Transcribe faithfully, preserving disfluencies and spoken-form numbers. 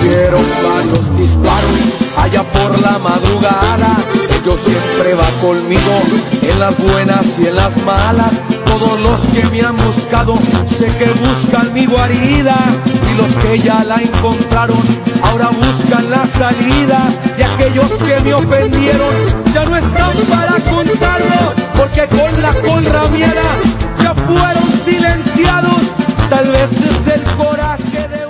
recibieron varios disparos allá por la madrugada. Dios siempre va conmigo en las buenas y en las malas. Todos los que me han buscado sé que buscan mi guarida, y los que ya la encontraron ahora buscan la salida. Y aquellos que me ofendieron ya no están para contarlo, porque con la colramiera ya fueron silenciados. Tal vez es el coraje de